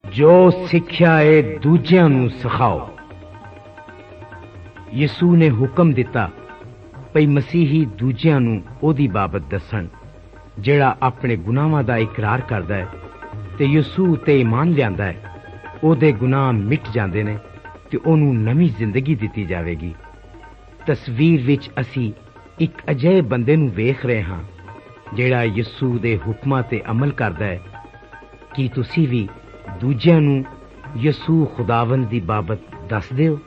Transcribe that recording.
ਜੋ ਸਿੱਖਿਆ ਏ ਦੂਜਿਆਂ ਨੂੰ ਸਿਖਾਓ। ਯਿਸੂ ਨੇ ਹੁਕਮ ਦਿੱਤਾ ਭਈ ਮਸੀਹੀ ਦੂਜਿਆਂ ਨੂੰ ਉਹਦੀ ਬਾਬਤ ਦੱਸਣ। ਜਿਹੜਾ ਆਪਣੇ ਗੁਨਾਹਾਂ ਦਾ ਇਕਰਾਰ ਕਰਦਾ ਹੈ ਤੇ ਯਿਸੂ ਤੇ ਈਮਾਨ ਲਿਆਂਦਾ ਹੈ, ਉਹਦੇ ਗੁਨਾਹ ਮਿਟ ਜਾਂਦੇ ਨੇ ਤੇ ਉਹਨੂੰ ਨਵੀਂ ਜ਼ਿੰਦਗੀ ਦਿੱਤੀ ਜਾਵੇਗੀ। ਤਸਵੀਰ ਵਿੱਚ ਅਸੀਂ ਇੱਕ ਅਜਿਹੇ ਬੰਦੇ ਨੂੰ ਵੇਖ ਰਹੇ ਹਾਂ ਜਿਹੜਾ ਯਿਸੂ ਦੇ ਹੁਕਮਾਂ ਤੇ ਅਮਲ ਕਰਦਾ ਹੈ। ਕੀ ਤੁਸੀਂ ਵੀ ਦੂਜਿਆਂ ਨੂੰ ਯਿਸੂ ਖੁਦਾਵੰਦ ਦੀ ਬਾਬਤ ਦੱਸਦੇ ਹੋ?